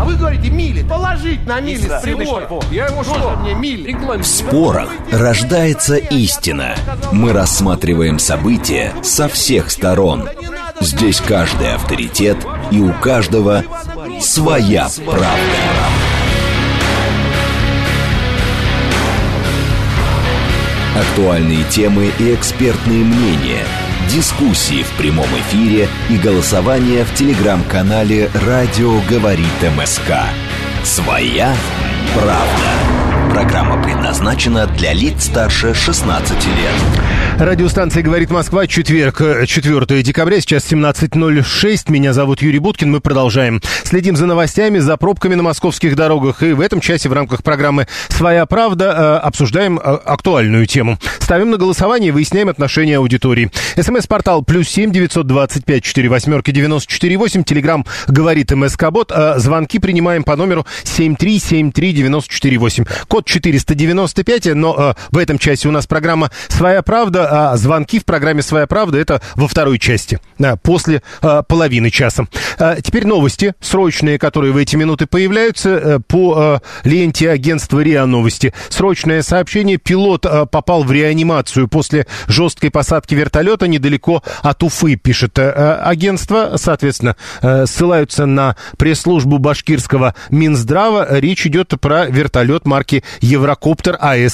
вы говорите мили. Положить на мили прибор. Я ему что? Мне мили. В спорах рождается истина. Мы рассматриваем события со всех сторон. Здесь каждый авторитет, и у каждого своя правда. Актуальные темы и экспертные мнения, дискуссии в прямом эфире и голосование в телеграм-канале «Радио говорит МСК». «Своя правда». Программа предназначена для лиц старше 16 лет. Радиостанция «Говорит Москва», четверг, 4 декабря, сейчас 17:06. Меня зовут Юрий Буткин, мы продолжаем. Следим за новостями, за пробками на московских дорогах. И в этом часе в рамках программы «Своя правда» обсуждаем актуальную тему. Ставим на голосование, выясняем отношения аудитории. СМС-портал +7 925 48 94 8. Телеграм «Говорит МСК-бот». Звонки принимаем по номеру 7373948. 94 Код 495, но в этом часе у нас программа «Своя правда», а звонки в программе «Своя правда» — это во второй части, после половины часа. Теперь новости срочные, которые в эти минуты появляются по ленте агентства РИА Новости. Срочное сообщение: пилот попал в реанимацию после жесткой посадки вертолета недалеко от Уфы, пишет агентство. Соответственно, ссылаются на пресс-службу башкирского Минздрава. Речь идет про вертолет марки Еврокоптер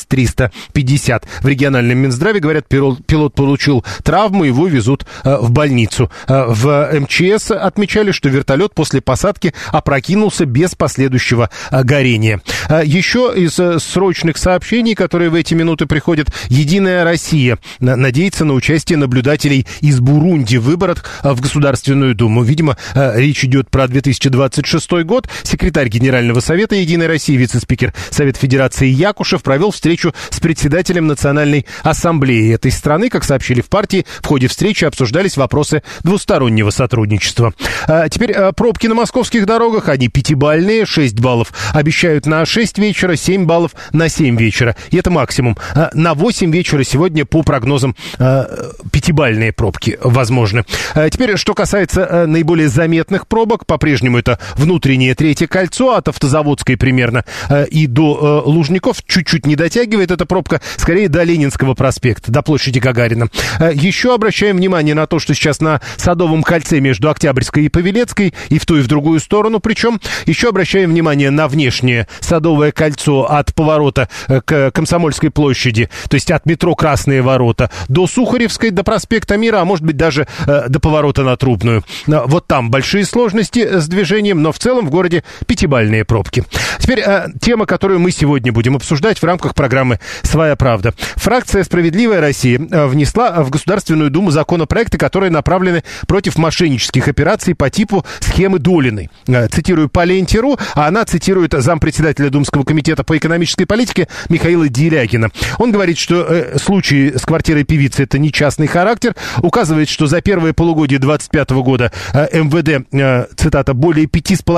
АС-350. В региональном Минздраве говорят, пилот получил травму, его везут в больницу. В МЧС отмечали, что вертолет после посадки опрокинулся без последующего горения. Еще из срочных сообщений, которые в эти минуты приходят: «Единая Россия» надеется на участие наблюдателей из Бурунди в выборах в Государственную Думу. Видимо, речь идет про 2026 год. Секретарь Генерального совета «Единой России», вице-спикер Совета Федерации Якушев провел встречу с председателем Национальной ассамблеи этой страны. Как сообщили в партии, в ходе встречи обсуждались вопросы двустороннего сотрудничества. Теперь пробки на московских дорогах, они 5-бальные, 6 баллов обещают на 6 вечера, 7 баллов на 7 вечера. И это максимум. На 8 вечера сегодня, по прогнозам, 5-бальные пробки возможны. Теперь, что касается наиболее заметных пробок, по-прежнему это внутреннее Третье кольцо от Автозаводской примерно и до Лужников. Чуть-чуть не дотягивает эта пробка, скорее до Ленинского проспекта, до площади Гагарина. Еще обращаем внимание на то, что сейчас на Садовом кольце между Октябрьской и Павелецкой, и в ту, и в другую сторону. Причем еще обращаем внимание на внешнее Садовое кольцо от поворота к Комсомольской площади, то есть от метро Красные ворота до Сухаревской, до проспекта Мира, а может быть даже до поворота на Трубную. Вот там большие сложности с движением, но в целом в городе 5-бальные пробки. Теперь тема, которую мы сегодня будем обсуждать в рамках программы «Своя правда». Фракция «Справедливая Россия» внесла в Государственную Думу законопроекты, которые направлены против мошеннических операций по типу схемы Долиной. Цитирую по ленте.ру, а она цитирует зампредседателя Думского комитета по экономической политике Михаила Делягина. Он говорит, что случай с квартирой певицы — это не частный характер. Указывает, что за первое полугодие 2025 года МВД, цитата, более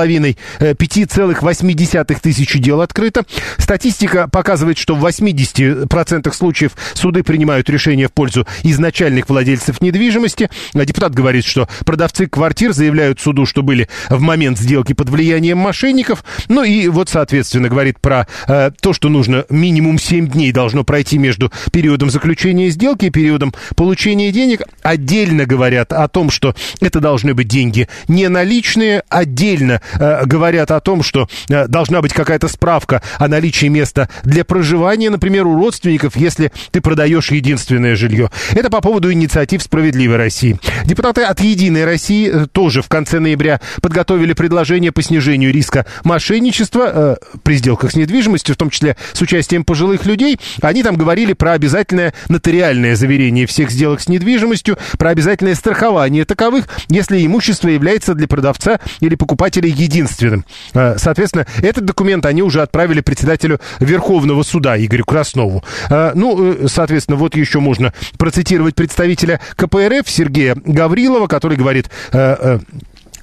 5,8 тысячи дел открыто. Статистика показывает, что в 80% случаев суды принимают решения в пользу изначальных владельцев недвижимости. Депутат говорит, что продавцы квартир заявляют суду, что были в момент сделки под влиянием мошенников. Ну и вот, соответственно, говорит про то, что нужно минимум 7 дней должно пройти между периодом заключения сделки и периодом получения денег. Отдельно говорят о том, что это должны быть деньги не наличные. Отдельно говорят о том, что должна быть какая-то справка о наличии места для проживания, например, у родственников, если ты продаешь единственное жилье. Это по поводу инициатив «Справедливой России». Депутаты от «Единой России» тоже в конце ноября подготовили предложение по снижению риска мошенничества при сделках с недвижимостью, в том числе с участием пожилых людей. Они там говорили про обязательное нотариальное заверение всех сделок с недвижимостью, про обязательное страхование таковых, если имущество является для продавца или покупателя единственным. Соответственно, этот документ они уже отправили председателю Верховного суда Игорю Краснову. Соответственно, вот еще можно процитировать представителя КПРФ Сергея Гаврилова, который говорит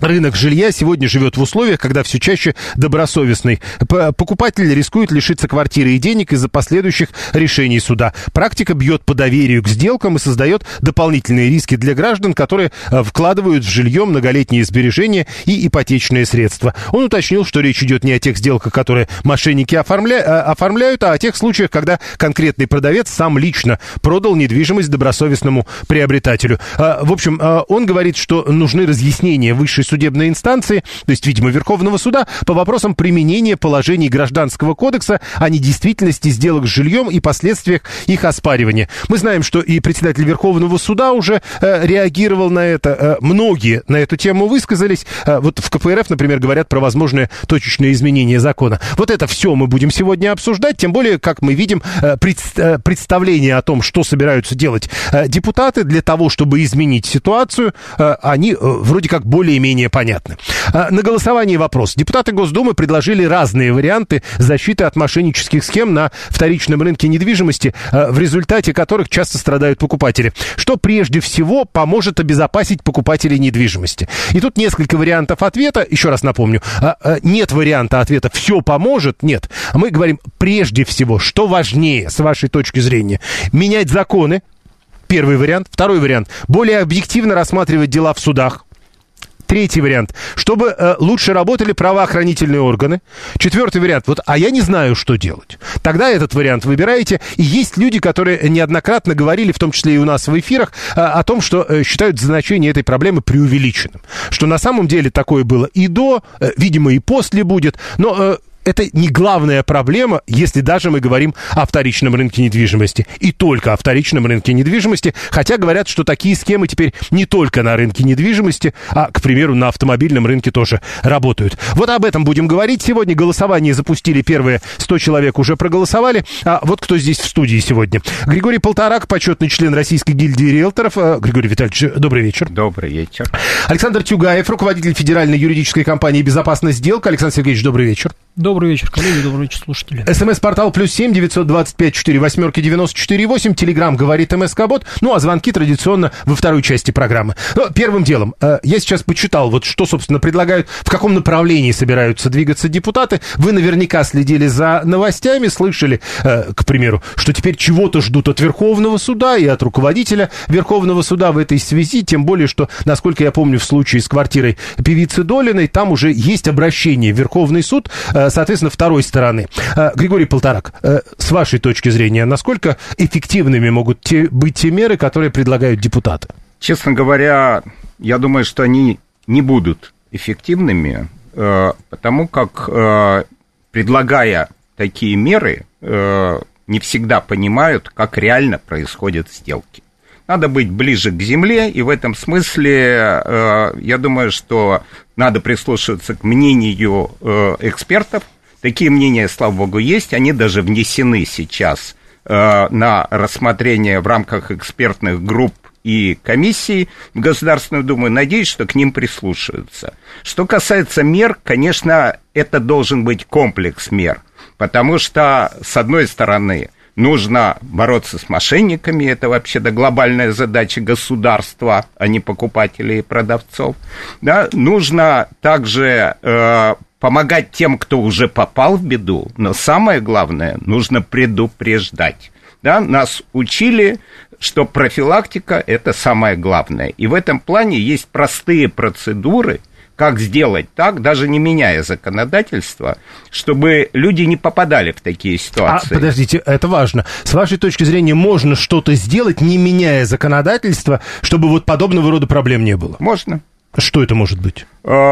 Рынок жилья сегодня живет в условиях, когда все чаще добросовестный покупатель рискует лишиться квартиры и денег из-за последующих решений суда. Практика бьет по доверию к сделкам и создает дополнительные риски для граждан, которые вкладывают в жилье многолетние сбережения и ипотечные средства. Он уточнил, что речь идет не о тех сделках, которые мошенники оформляют, а о тех случаях, когда конкретный продавец сам лично продал недвижимость добросовестному приобретателю. В общем, он говорит, что нужны разъяснения высшей судебной инстанции, то есть, видимо, Верховного суда, по вопросам применения положений Гражданского кодекса о недействительности сделок с жильем и последствиях их оспаривания. Мы знаем, что и председатель Верховного суда уже реагировал на это. Многие на эту тему высказались. Вот в КПРФ, например, говорят про возможное точечное изменение закона. Вот это все мы будем сегодня обсуждать, тем более, как мы видим, представление о том, что собираются делать депутаты для того, чтобы изменить ситуацию, они вроде как более-менее понятно. На голосовании вопрос. Депутаты Госдумы предложили разные варианты защиты от мошеннических схем на вторичном рынке недвижимости, в результате которых часто страдают покупатели. Что прежде всего поможет обезопасить покупателей недвижимости? И тут несколько вариантов ответа. Еще раз напомню, нет варианта ответа «все поможет». Нет. Мы говорим прежде всего, что важнее, с вашей точки зрения, менять законы. Первый вариант. Второй вариант. Более объективно рассматривать дела в судах. Третий вариант. Чтобы лучше работали правоохранительные органы. Четвертый вариант. Вот, а я не знаю, что делать. Тогда этот вариант выбираете. И есть люди, которые неоднократно говорили, в том числе и у нас в эфирах, о том, что считают значение этой проблемы преувеличенным. Что на самом деле такое было и до, видимо, и после будет. Но это не главная проблема, если даже мы говорим о вторичном рынке недвижимости. И только о вторичном рынке недвижимости. Хотя говорят, что такие схемы теперь не только на рынке недвижимости, а, к примеру, на автомобильном рынке тоже работают. Вот об этом будем говорить сегодня. Голосование запустили, первые 100 человек уже проголосовали. А вот кто здесь в студии сегодня. Григорий Полторак, почетный член Российской гильдии риэлторов. Григорий Витальевич, добрый вечер. Добрый вечер. Александр Тюгаев, руководитель федеральной юридической компании «Безопасность сделок». Александр Сергеевич, добрый вечер. Добрый вечер, коллеги, добрый вечер, слушатели. СМС-портал +7 925 48 94 8. Телеграм говорит МСК-бот. Ну, а звонки традиционно во второй части программы. Но первым делом, я сейчас почитал, вот что, собственно, предлагают, в каком направлении собираются двигаться депутаты. Вы наверняка следили за новостями, слышали, к примеру, что теперь чего-то ждут от Верховного суда и от руководителя Верховного суда в этой связи. Тем более, что, насколько я помню, в случае с квартирой певицы Долиной, там уже есть обращение в Верховный суд, соответственно, второй стороны. Григорий Полторак, с вашей точки зрения, насколько эффективными могут быть те меры, которые предлагают депутаты? Честно говоря, я думаю, что они не будут эффективными, потому как, предлагая такие меры, не всегда понимают, как реально происходят сделки. Надо быть ближе к земле, и в этом смысле, я думаю, что надо прислушиваться к мнению экспертов. Такие мнения, слава богу, есть, они даже внесены сейчас на рассмотрение в рамках экспертных групп и комиссий в Государственную Думу. Надеюсь, что к ним прислушаются. Что касается мер, конечно, это должен быть комплекс мер, потому что, с одной стороны, нужно бороться с мошенниками, это вообще-то глобальная задача государства, а не покупателей и продавцов. Да? Нужно также помогать тем, кто уже попал в беду, но самое главное, нужно предупреждать. Да? Нас учили, что профилактика – это самое главное. И в этом плане есть простые процедуры, как сделать так, даже не меняя законодательство, чтобы люди не попадали в такие ситуации. Подождите, это важно. С вашей точки зрения, можно что-то сделать, не меняя законодательство, чтобы вот подобного рода проблем не было? Можно. Что это может быть?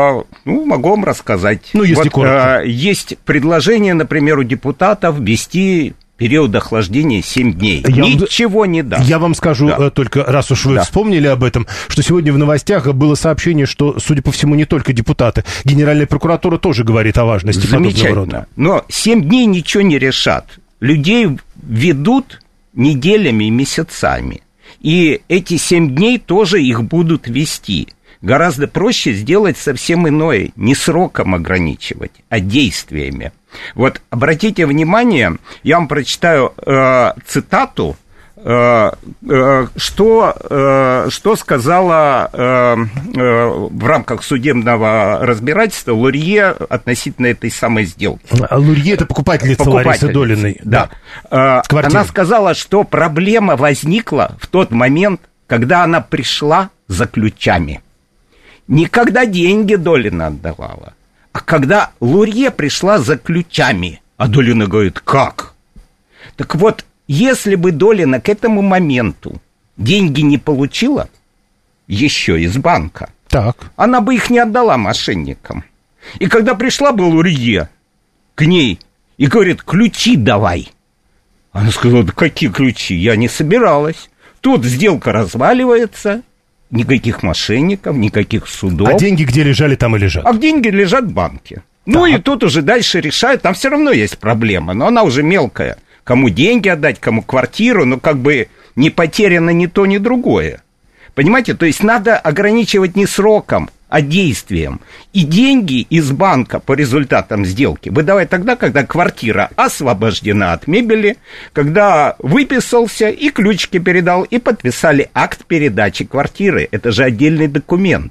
Могу вам рассказать. Ну, если коротко. Есть предложение, например, у депутатов ввести период охлаждения 7 дней. Ничего не даст. Я вам скажу только, раз уж вы вспомнили об этом, что сегодня в новостях было сообщение, что, судя по всему, не только депутаты. Генеральная прокуратура тоже говорит о важности подобного рода. Но 7 дней ничего не решат. Людей ведут неделями и месяцами. И эти 7 дней тоже их будут вести. Гораздо проще сделать совсем иное, не сроком ограничивать, а действиями. Вот обратите внимание, я вам прочитаю цитату что сказала в рамках судебного разбирательства Лурье относительно этой самой сделки? Лурье — это покупательница Ларисы Долиной. Да. Она сказала, что проблема возникла в тот момент, когда она пришла за ключами. Не когда деньги Долина отдавала, а когда Лурье пришла за ключами. А Долина говорит, как? Так вот, если бы Долина к этому моменту деньги не получила еще из банка, так, она бы их не отдала мошенникам. И когда пришла бы Лурье к ней и говорит, ключи давай. Она сказала, да какие ключи? Я не собиралась. Тут сделка разваливается, никаких мошенников, никаких судов. А деньги где лежали, там и лежат. А деньги лежат в банке. Так. Ну и тут уже дальше решают, там все равно есть проблема, но она уже мелкая. Кому деньги отдать, кому квартиру, но как бы не потеряно ни то, ни другое. Понимаете, то есть надо ограничивать не сроком, а действием. И деньги из банка по результатам сделки выдавать тогда, когда квартира освобождена от мебели, когда выписался и ключики передал, и подписали акт передачи квартиры. Это же отдельный документ.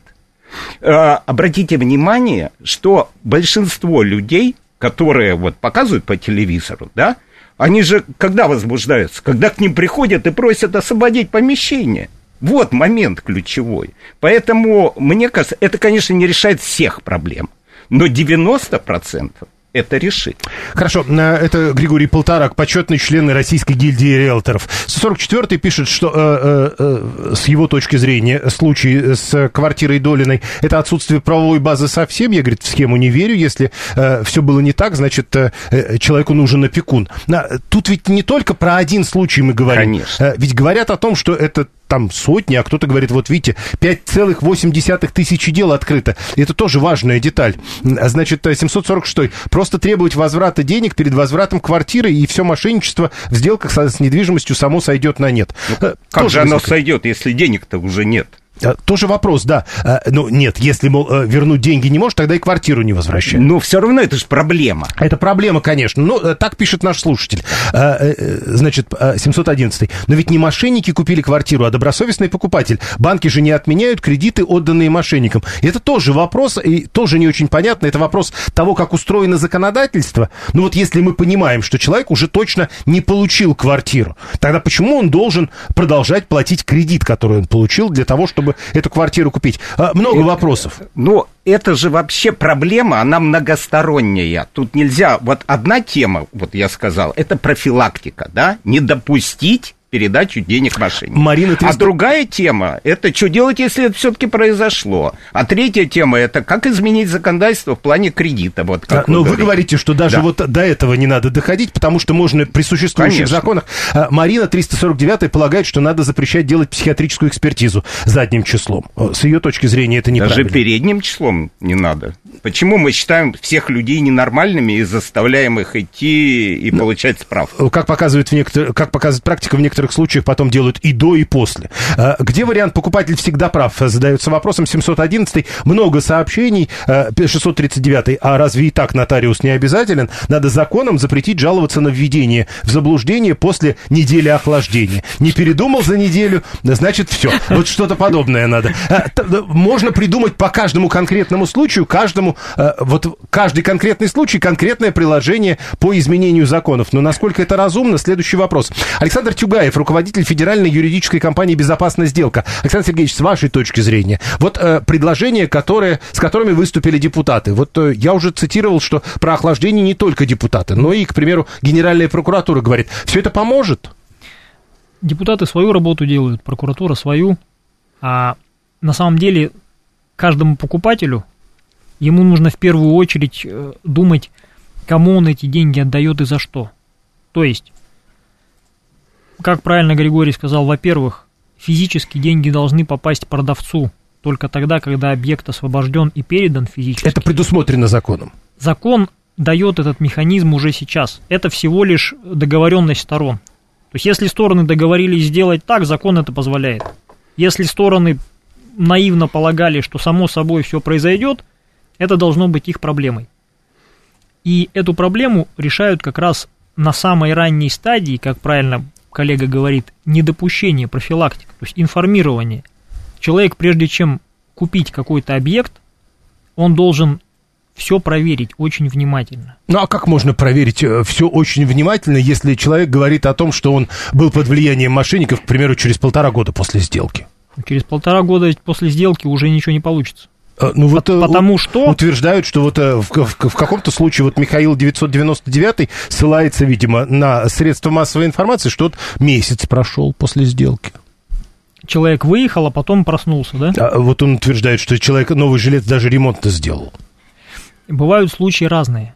Обратите внимание, что большинство людей, которые вот показывают по телевизору, да, они же когда возбуждаются? Когда к ним приходят и просят освободить помещение. Вот момент ключевой. Поэтому, мне кажется, это, конечно, не решает всех проблем, но 90% это решит. Хорошо, это Григорий Полторак, почетный член Российской гильдии риэлторов. 44-й пишет, что с его точки зрения случай с квартирой Долиной — это отсутствие правовой базы совсем. Я, говорит, в схему не верю. Если все было не так, значит, человеку нужен опекун. Тут ведь не только про один случай мы говорим. Конечно. Ведь говорят о том, что это там сотни, а кто-то говорит, вот видите, 5,8 тысячи дел открыто. И это тоже важная деталь. Значит, 746-й. Просто требовать возврата денег перед возвратом квартиры, и все мошенничество в сделках с недвижимостью само сойдет на нет. Ну, как же оно сойдет, если денег-то уже нет? Тоже вопрос, да. Ну, нет, если, мол, вернуть деньги не можешь, тогда и квартиру не возвращай. Но все равно это же проблема. Это проблема, конечно. Ну, так пишет наш слушатель. Значит, 711-й. Но ведь не мошенники купили квартиру, а добросовестный покупатель. Банки же не отменяют кредиты, отданные мошенникам. И это тоже вопрос, и тоже не очень понятно. Это вопрос того, как устроено законодательство. Ну, вот если мы понимаем, что человек уже точно не получил квартиру, тогда почему он должен продолжать платить кредит, который он получил для того, чтобы эту квартиру купить? Много вопросов. Ну, это же вообще проблема, она многосторонняя. Тут нельзя... Вот одна тема, вот я сказал, это профилактика, да? Не допустить передачу денег мошенникам. Марина, А другая тема, это что делать, если это все-таки произошло. А третья тема, это как изменить законодательство в плане кредита. Вот, но вы говорите, что даже вот до этого не надо доходить, потому что можно при существующих законах. Марина, 349-я, полагает, что надо запрещать делать психиатрическую экспертизу задним числом. С ее точки зрения это неправильно. Даже передним числом не надо. Почему мы считаем всех людей ненормальными и заставляем их идти и получать справку? Как показывает практика, в некоторых случаях потом делают и до, и после. Где вариант «покупатель всегда прав»? Задается вопросом 711-й. Много сообщений. 639-й. А разве и так нотариус не обязателен? Надо законом запретить жаловаться на введение в заблуждение после недели охлаждения. Не передумал за неделю, значит, все. Вот что-то подобное надо. Можно придумать по каждому конкретному случаю, вот каждый конкретный случай, конкретное приложение по изменению законов. Но насколько это разумно? Следующий вопрос. Александр Тюгаев, руководитель федеральной юридической компании «Безопасная сделка». Александр Сергеевич, с вашей точки зрения, вот предложения, с которыми выступили депутаты. Вот я уже цитировал, что про охлаждение не только депутаты, но и, к примеру, Генеральная прокуратура говорит. Все это поможет? Депутаты свою работу делают, прокуратура свою. А на самом деле каждому покупателю ему нужно в первую очередь думать, кому он эти деньги отдает и за что. То есть, как правильно Григорий сказал, во-первых, физически деньги должны попасть продавцу только тогда, когда объект освобожден и передан физически. Это предусмотрено законом. Закон дает этот механизм уже сейчас. Это всего лишь договоренность сторон. То есть, если стороны договорились сделать так, закон это позволяет. Если стороны наивно полагали, что само собой все произойдет, это должно быть их проблемой. И эту проблему решают как раз на самой ранней стадии, как правильно коллега говорит, недопущение, профилактика, то есть информирование. Человек, прежде чем купить какой-то объект, он должен все проверить очень внимательно. Ну, а как можно проверить все очень внимательно, если человек говорит о том, что он был под влиянием мошенников, к примеру, через 1,5 года после сделки? Через 1,5 года после сделки уже ничего не получится. Ну, вот потому что... Утверждают, что вот в каком-то случае вот Михаил 999 ссылается, видимо, на средства массовой информации, что вот месяц прошел после сделки. Человек выехал, а потом проснулся, да? А вот он утверждает, что человек, новый жилец, даже ремонт-то сделал. Бывают случаи разные.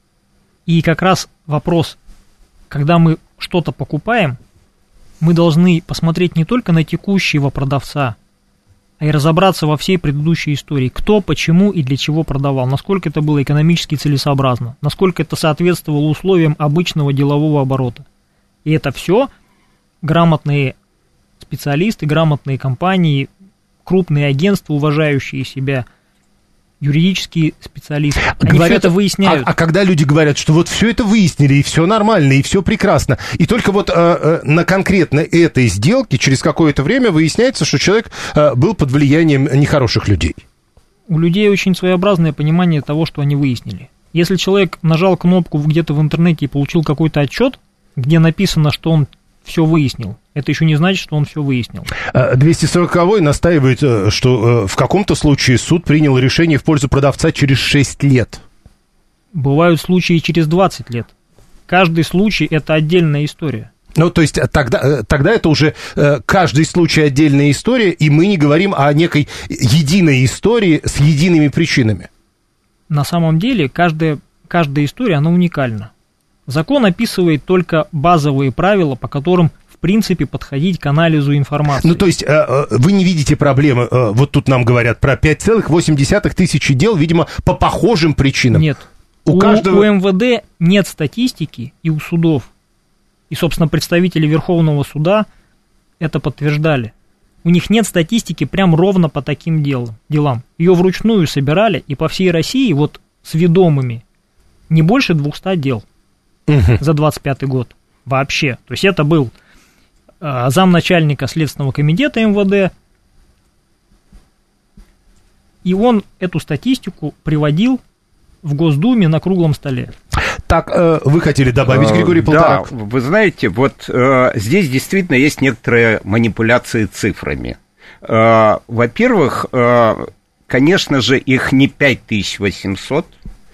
И как раз вопрос, когда мы что-то покупаем, мы должны посмотреть не только на текущего продавца, а и разобраться во всей предыдущей истории. Кто, почему и для чего продавал, насколько это было экономически целесообразно, насколько это соответствовало условиям обычного делового оборота. И это все грамотные специалисты, грамотные компании, крупные агентства, уважающие себя, юридические специалисты. Они говорят, все это выясняют. А когда люди говорят, что вот все это выяснили, и все нормально, и все прекрасно, и только вот на конкретно этой сделке через какое-то время выясняется, что человек был под влиянием нехороших людей. У людей очень своеобразное понимание того, что они выяснили. Если человек нажал кнопку где-то в интернете и получил какой-то отчет, где написано, что он все выяснил, это еще не значит, что он все выяснил. 240-й настаивает, что в каком-то случае суд принял решение в пользу продавца через 6 лет. Бывают случаи через 20 лет. Каждый случай – это отдельная история. Ну, то есть тогда это уже каждый случай отдельная история, и мы не говорим о некой единой истории с едиными причинами. На самом деле каждая история, она уникальна. Закон описывает только базовые правила, по которым, в принципе, подходить к анализу информации. Ну, то есть вы не видите проблемы, вот тут нам говорят про 5,8 тысячи дел, видимо, по похожим причинам. Нет. У МВД нет статистики, и у судов, и, собственно, представители Верховного суда это подтверждали. У них нет статистики прям ровно по таким делам. Ее вручную собирали, и по всей России вот с ведомыми не больше 200 дел за 25 год вообще. То есть это был замначальника Следственного комитета МВД, и он эту статистику приводил в Госдуме на круглом столе. Так, вы хотели добавить, Григорий Полторак? Да, вы знаете, вот здесь действительно есть некоторые манипуляции цифрами. Во-первых, конечно же, их не 5800.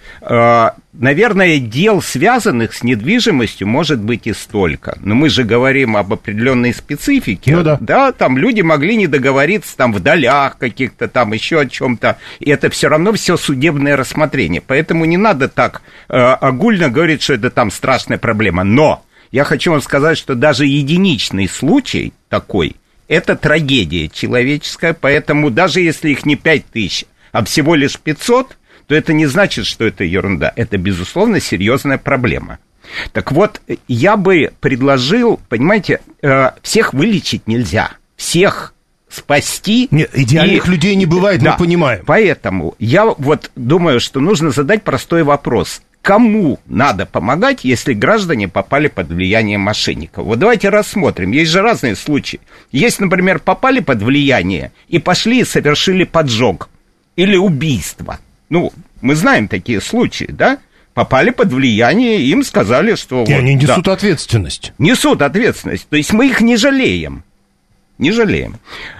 Наверное, дел, связанных с недвижимостью, может быть и столько. Но мы же говорим об определенной специфике. Ну, да. Да, там люди могли не договориться там в долях каких-то, там еще о чем-то. И это все равно все судебное рассмотрение. Поэтому не надо так огульно говорить, что это там страшная проблема. Но я хочу вам сказать, что даже единичный случай такой, это трагедия человеческая. Поэтому даже если их не 5000, а всего лишь 500, то это не значит, что это ерунда. Это, безусловно, серьезная проблема. Так вот, я бы предложил, понимаете, всех вылечить нельзя, всех спасти. Нет, идеальных людей не бывает, да, мы понимаем. Поэтому я вот думаю, что нужно задать простой вопрос. Кому надо помогать, если граждане попали под влияние мошенников? Вот давайте рассмотрим. Есть же разные случаи. Есть, например, попали под влияние и пошли и совершили поджог или убийство. Ну, мы знаем такие случаи, да? Попали под влияние, им сказали, что... И вот, они несут ответственность. Несут ответственность. То есть мы их не жалеем. Не жалеем.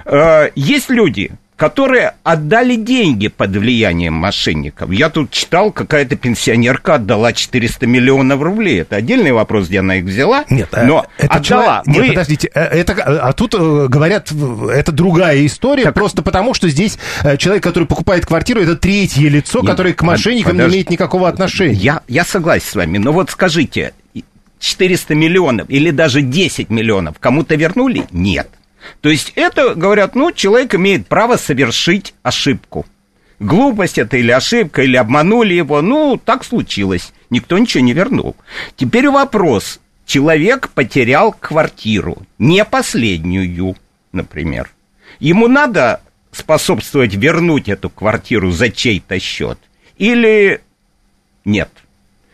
Есть люди, которые отдали деньги под влиянием мошенников. Я тут читал, какая-то пенсионерка отдала 400 миллионов рублей. Это отдельный вопрос, где она их взяла. Нет, но это отдала. Нет, подождите, а тут говорят, это другая история, так... просто потому, что здесь человек, который покупает квартиру, это третье лицо, которое к мошенникам не имеет никакого отношения. Я согласен с вами, но вот скажите, 400 миллионов или даже 10 миллионов кому-то вернули? Нет. То есть это, говорят, ну, человек имеет право совершить ошибку. Глупость это или ошибка, или обманули его, ну, так случилось. Никто ничего не вернул. Теперь вопрос. Человек потерял квартиру, не последнюю, например. Ему надо способствовать вернуть эту квартиру за чей-то счет? Или нет?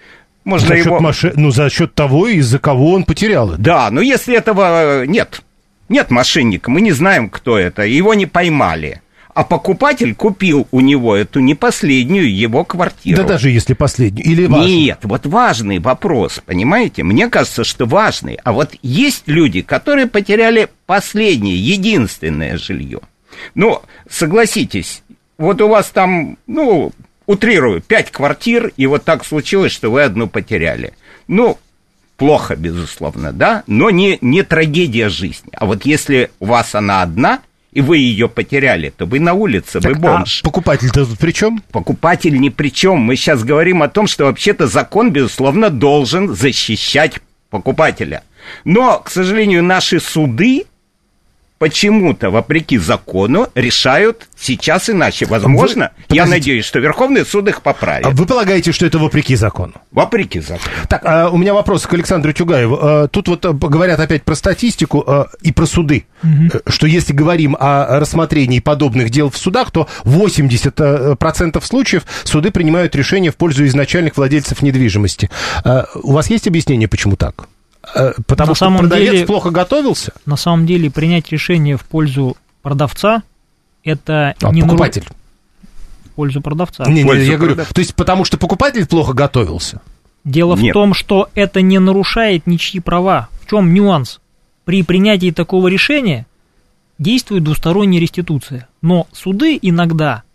Можно за счет за счет того, из-за кого он потерял это. Да, но если этого нет мошенника, мы не знаем, кто это, его не поймали. А покупатель купил у него эту не последнюю его квартиру. Да даже если последнюю, или важную. Нет, вот важный вопрос, понимаете? Мне кажется, что важный. А вот есть люди, которые потеряли последнее, единственное жилье. Ну, согласитесь, вот у вас там, утрирую, 5 квартир, и вот так случилось, что вы одну потеряли. Ну, плохо, безусловно, да, но не трагедия жизни. А вот если у вас она одна, и вы ее потеряли, то вы на улице, вы бомж. А покупатель-то тут при чем? Покупатель ни при чем. Мы сейчас говорим о том, что вообще-то закон, безусловно, должен защищать покупателя. Но, к сожалению, наши суды почему-то, вопреки закону, решают сейчас иначе. Возможно, я надеюсь, что Верховный суд их поправит. А вы полагаете, что это вопреки закону? Вопреки закону. Так, у меня вопрос к Александру Тюгаеву. Тут вот говорят опять про статистику и про суды. Что если говорим о рассмотрении подобных дел в судах, то 80% случаев суды принимают решения в пользу изначальных владельцев недвижимости. У вас есть объяснение, почему так? Потому что продавец плохо готовился? На самом деле принять решение в пользу продавца – это не покупатель. В пользу продавца. Я говорю, то есть потому что покупатель плохо готовился? Дело в том, что это не нарушает ничьи права. В чем нюанс? При принятии такого решения действует двусторонняя реституция. Но суды иногда,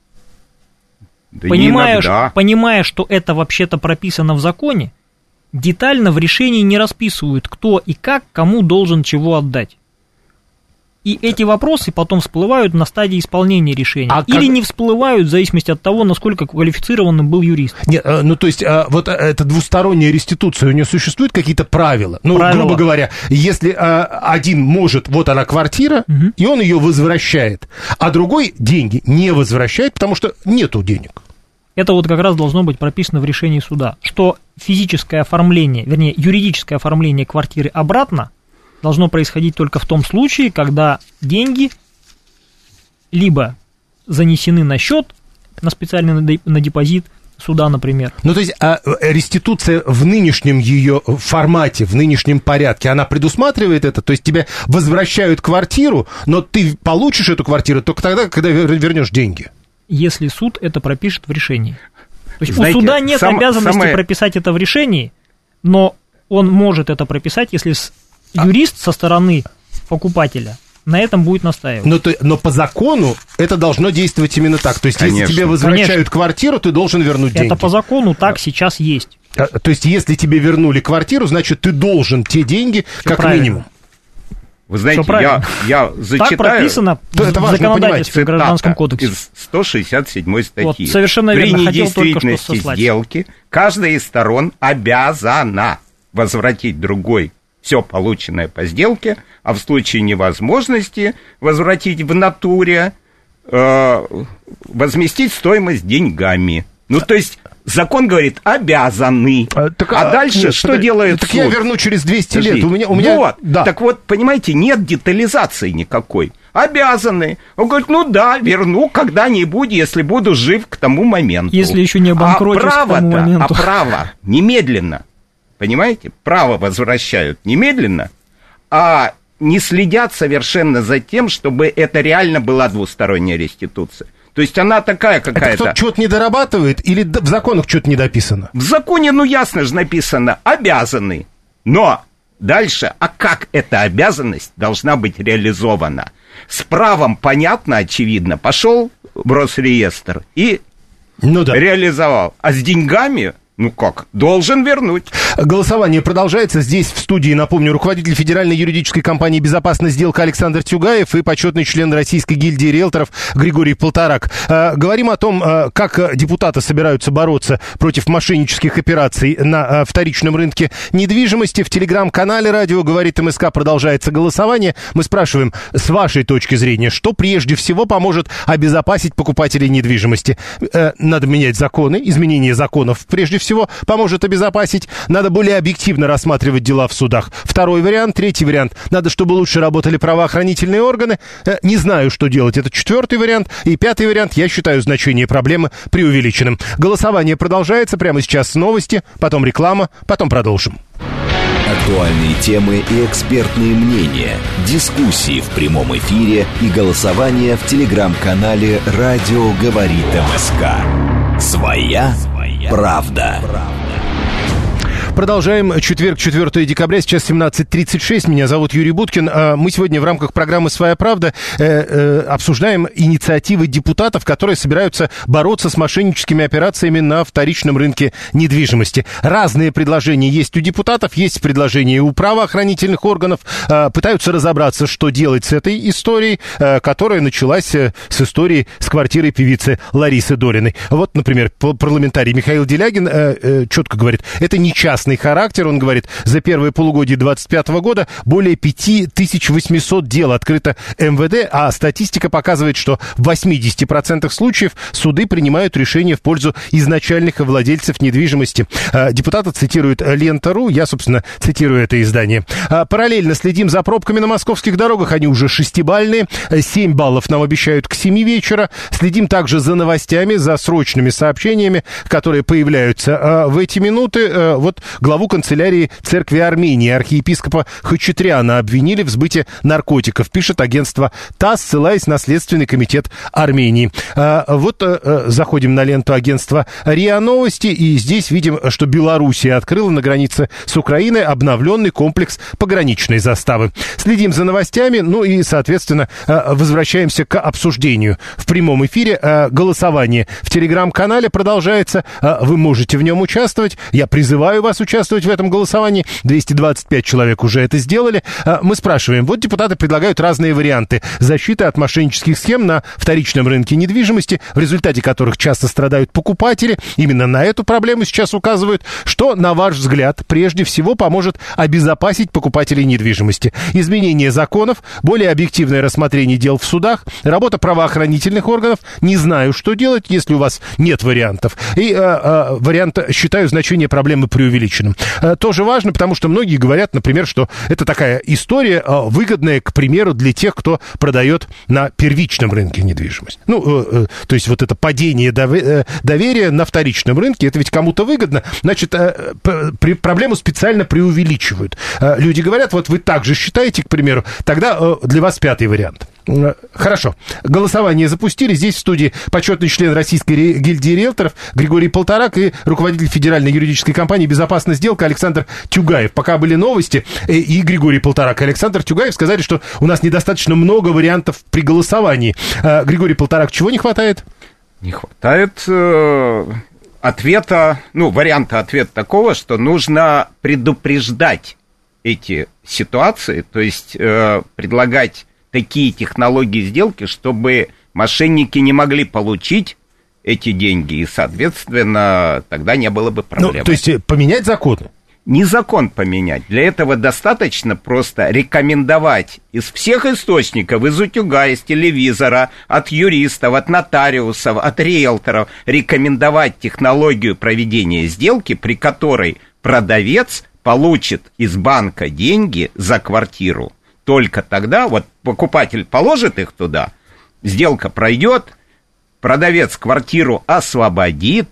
понимая, что это вообще-то прописано в законе, детально в решении не расписывают, кто и как кому должен чего отдать. И эти вопросы потом всплывают на стадии исполнения решения. Или не всплывают, в зависимости от того, насколько квалифицированным был юрист. Нет, то есть, вот эта двусторонняя реституция, у нее существуют какие-то правила? Грубо говоря, если один может, вот она квартира, и он ее возвращает, а другой деньги не возвращает, потому что нету денег. Это вот как раз должно быть прописано в решении суда, что физическое оформление, вернее, юридическое оформление квартиры обратно должно происходить только в том случае, когда деньги либо занесены на счет, на специальный на депозит суда, например. То есть реституция в нынешнем ее формате, в нынешнем порядке, она предусматривает это? То есть тебе возвращают квартиру, но ты получишь эту квартиру только тогда, когда вернешь деньги? Если суд это пропишет в решении. То есть у суда нет обязанности прописать это в решении, но он может это прописать, если юрист со стороны покупателя на этом будет настаивать. Но по закону это должно действовать именно так. То есть, если тебе возвращают квартиру, ты должен вернуть деньги. Это по закону так сейчас есть. То есть, если тебе вернули квартиру, значит, ты должен те деньги, все как правильно. Минимум. Вы знаете, я зачитаю... Так прописано в законодательстве, в Гражданском кодексе. Из 167 статьи. Вот, совершенно верно, хотел только что сослать. При недействительности сделки каждая из сторон обязана возвратить другой все полученное по сделке, а в случае невозможности возвратить в натуре, возместить стоимость деньгами. То есть... Закон говорит, обязаны. Дальше что делает суд? Так я верну через 200 лет. У меня... Вот, да. Так вот, понимаете, нет детализации никакой. Обязаны. Он говорит, верну когда-нибудь, если буду жив к тому моменту. Если еще не обанкротился к тому моменту. Право немедленно. Понимаете? Право возвращают немедленно, а не следят совершенно за тем, чтобы это реально была двусторонняя реституция. То есть она такая какая-то... Это кто-то что-то не дорабатывает или в законах что-то не дописано? В законе, ясно же написано, обязаны. Но дальше, как эта обязанность должна быть реализована? С правом понятно, очевидно. Пошел в Росреестр и реализовал. А с деньгами... должен вернуть. Голосование продолжается. Здесь в студии, напомню, руководитель Федеральной юридической компании «Безопасная сделка» Александр Тюгаев и почетный член Российской гильдии риэлторов Григорий Полторак. Говорим о том, как депутаты собираются бороться против мошеннических операций на вторичном рынке недвижимости. В телеграм-канале «Радио говорит МСК» продолжается голосование. Мы спрашиваем, с вашей точки зрения, что прежде всего поможет обезопасить покупателей недвижимости? Надо менять законы, изменение законов прежде всего поможет обезопасить. Надо надо более объективно рассматривать дела в судах. Второй вариант. Третий вариант. Надо, чтобы лучше работали правоохранительные органы. Не знаю, что делать. Это четвертый вариант. И пятый вариант. Я считаю значение проблемы преувеличенным. Голосование продолжается. Прямо сейчас новости, потом реклама, потом продолжим. Актуальные темы и экспертные мнения, дискуссии в прямом эфире и голосование в телеграм-канале «Радио говорит МСК». Своя правда. Продолжаем. Четверг, 4 декабря, сейчас 17:36. Меня зовут Юрий Буткин. Мы сегодня в рамках программы «Своя правда» обсуждаем инициативы депутатов, которые собираются бороться с мошенническими операциями на вторичном рынке недвижимости. Разные предложения есть у депутатов, есть предложения у правоохранительных органов. Пытаются разобраться, что делать с этой историей, которая началась с истории с квартирой певицы Ларисы Долиной. Вот, например, парламентарий Михаил Делягин четко говорит, это не частный характер. Он говорит, за первое полугодие 2025 года более 5800 дел открыто МВД, а статистика показывает, что в 80% случаев суды принимают решения в пользу изначальных владельцев недвижимости. Депутаты цитируют Лента.ру, я, собственно, цитирую это издание. Параллельно следим за пробками на московских дорогах, они уже 6-бальные, 7 баллов нам обещают к 7 вечера. Следим также за новостями, за срочными сообщениями, которые появляются в эти минуты. Вот главу канцелярии церкви Армении, архиепископа Хачатряна, обвинили в сбыте наркотиков, пишет агентство ТАСС, ссылаясь на Следственный комитет Армении. Вот заходим на ленту агентства РИА Новости, и здесь видим, что Белоруссия открыла на границе с Украиной обновленный комплекс пограничной заставы. Следим за новостями, ну и, соответственно, возвращаемся к обсуждению. В прямом эфире голосование в телеграм-канале продолжается. Вы можете в нем участвовать. Я призываю вас участвовать в этом голосовании. 225 человек уже это сделали. Мы спрашиваем. Вот депутаты предлагают разные варианты защиты от мошеннических схем на вторичном рынке недвижимости, в результате которых часто страдают покупатели. Именно на эту проблему сейчас указывают. Что, на ваш взгляд, прежде всего поможет обезопасить покупателей недвижимости? Изменение законов, более объективное рассмотрение дел в судах, работа правоохранительных органов. Не знаю, что делать, если у вас нет вариантов. И вариант «считаю значение проблемы преувеличенным». Тоже важно, потому что многие говорят, например, что это такая история выгодная, к примеру, для тех, кто продает на первичном рынке недвижимость. То есть вот это падение доверия на вторичном рынке, это ведь кому-то выгодно, значит, проблему специально преувеличивают. Люди говорят, вот вы так же считаете, к примеру, тогда для вас пятый вариант. Хорошо. Голосование запустили. Здесь в студии почетный член Российской гильдии риэлторов Григорий Полторак и руководитель федеральной юридической компании «Безопасная сделка» Александр Тюгаев. Пока были новости, и Григорий Полторак, и Александр Тюгаев сказали, что у нас недостаточно много вариантов при голосовании. Григорий Полторак, чего не хватает? Не хватает ответа, варианта ответа такого, что нужно предупреждать эти ситуации, то есть предлагать такие технологии сделки, чтобы мошенники не могли получить эти деньги, и, соответственно, тогда не было бы проблем. То есть поменять закон? Не закон поменять. Для этого достаточно просто рекомендовать из всех источников, из утюга, из телевизора, от юристов, от нотариусов, от риэлторов, рекомендовать технологию проведения сделки, при которой продавец получит из банка деньги за квартиру. Только тогда, вот покупатель положит их туда, сделка пройдет, продавец квартиру освободит,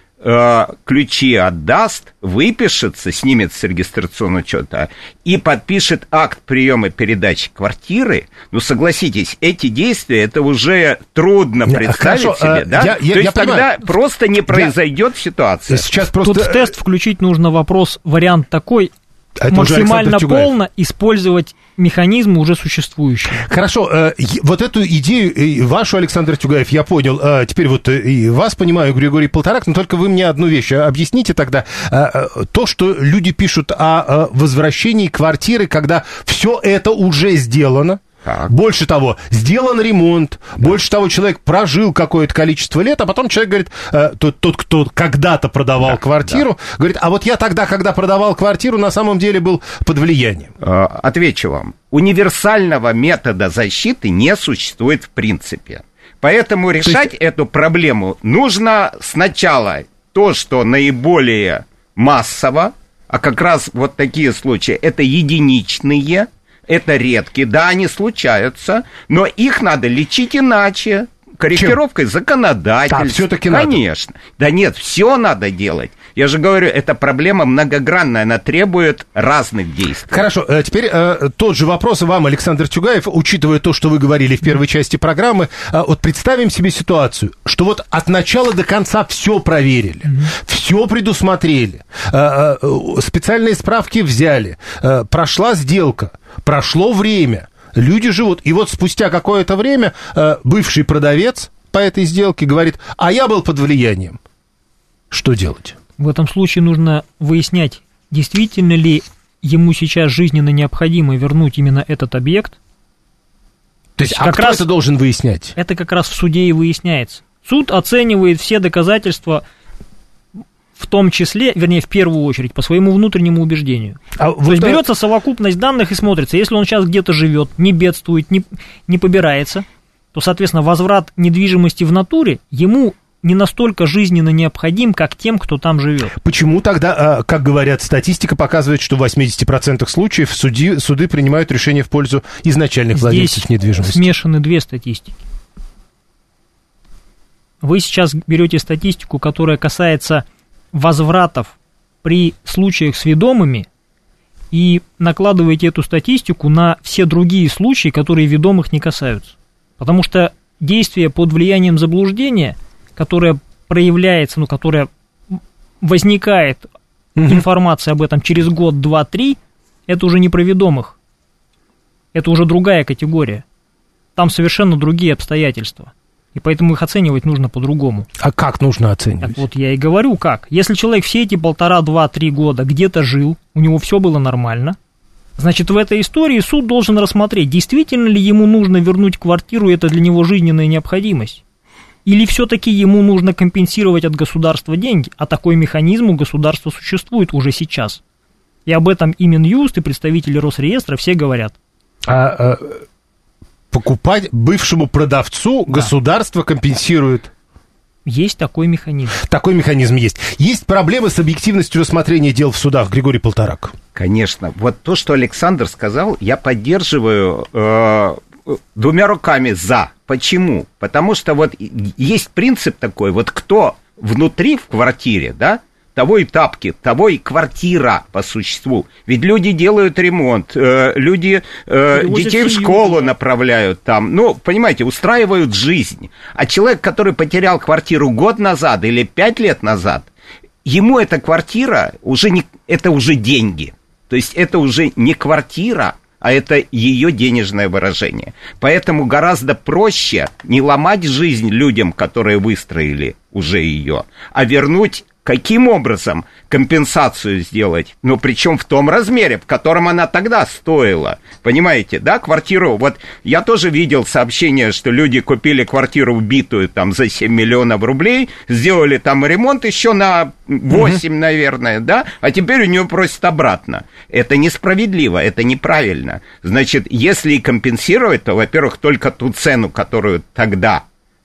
ключи отдаст, выпишется, снимет с регистрационного учета и подпишет акт приема и передачи квартиры. Согласитесь, эти действия, это уже трудно представить себе, да? То есть тогда просто не произойдет ситуация. Сейчас просто... Тут в тест включить нужно вопрос, вариант такой, максимально полно использовать механизмы уже существующие. Хорошо, вот эту идею вашу, Александр Тюгаев, я понял. Теперь вот и вас понимаю, Григорий Полторак, но только вы мне одну вещь объясните тогда. То, что люди пишут о возвращении квартиры, когда все это уже сделано, так. Больше того, сделан ремонт, да. Больше того, человек прожил какое-то количество лет, а потом человек говорит, тот, кто когда-то продавал квартиру, говорит, а вот я тогда, когда продавал квартиру, на самом деле был под влиянием. Отвечу вам. Универсального метода защиты не существует в принципе. Поэтому решать эту проблему нужно сначала то, что наиболее массово, А как раз вот такие случаи, это единичные, это редкие, да, они случаются, но их надо лечить иначе, корректировкой законодательства. Все-таки конечно. Надо. Да нет, все надо делать. Я же говорю, эта проблема многогранная, она требует разных действий. Хорошо, теперь тот же вопрос вам, Александр Тюгаев, учитывая то, что вы говорили в первой части программы, вот представим себе ситуацию, что вот от начала до конца все проверили, все предусмотрели, специальные справки взяли, прошла сделка, прошло время, люди живут, и вот спустя какое-то время бывший продавец по этой сделке говорит, а я был под влиянием. Что делать? В этом случае нужно выяснять, действительно ли ему сейчас жизненно необходимо вернуть именно этот объект. То есть, а кто это должен выяснять? Это как раз в суде и выясняется. Суд оценивает все доказательства, в том числе, вернее, в первую очередь, по своему внутреннему убеждению. То есть берется совокупность данных и смотрится, если он сейчас где-то живет, не бедствует, не побирается, то, соответственно, возврат недвижимости в натуре ему не настолько жизненно необходим, как тем, кто там живет. Почему тогда, как говорят, статистика показывает, что в 80% случаев суды принимают решение в пользу изначальных владельцев недвижимости? Здесь смешаны две статистики. Вы сейчас берете статистику, которая касается возвратов при случаях с ведомыми, и накладываете эту статистику на все другие случаи, которые ведомых не касаются. Потому что действие под влиянием заблуждения, которое проявляется, которое возникает, информация об этом через год, два, три, это уже не про ведомых. Это уже другая категория. Там совершенно другие обстоятельства. И поэтому их оценивать нужно по-другому. А как нужно оценивать? Так вот я и говорю, как. Если человек все эти 1,5, 2, 3 года где-то жил, у него все было нормально, значит, в этой истории суд должен рассмотреть, действительно ли ему нужно вернуть квартиру, это для него жизненная необходимость. Или все-таки ему нужно компенсировать от государства деньги, а такой механизм у государства существует уже сейчас. И об этом и Минюст, и представители Росреестра все говорят. Покупать бывшему продавцу государство компенсирует? Есть такой механизм. Такой механизм есть. Есть проблемы с объективностью рассмотрения дел в судах, Григорий Полторак? Конечно. Вот то, что Александр сказал, я поддерживаю двумя руками за. Почему? Потому что вот есть принцип такой, вот кто внутри в квартире, да, того и тапки, того и квартира по существу. Ведь люди делают ремонт, люди детей в школу направляют там, понимаете, устраивают жизнь. А человек, который потерял квартиру год назад или 5 лет назад, ему эта квартира это уже деньги. То есть это уже не квартира, а это ее денежное выражение. Поэтому гораздо проще не ломать жизнь людям, которые выстроили уже ее, а вернуть. Каким образом компенсацию сделать? Причем в том размере, в котором она тогда стоила. Понимаете, да, квартиру, вот я тоже видел сообщение, что люди купили квартиру убитую там за 7 миллионов рублей, сделали там ремонт еще на 8, наверное, да, а теперь у нее просят обратно. Это несправедливо, это неправильно. Значит, если и компенсировать, то, во-первых, только ту цену, которую тогда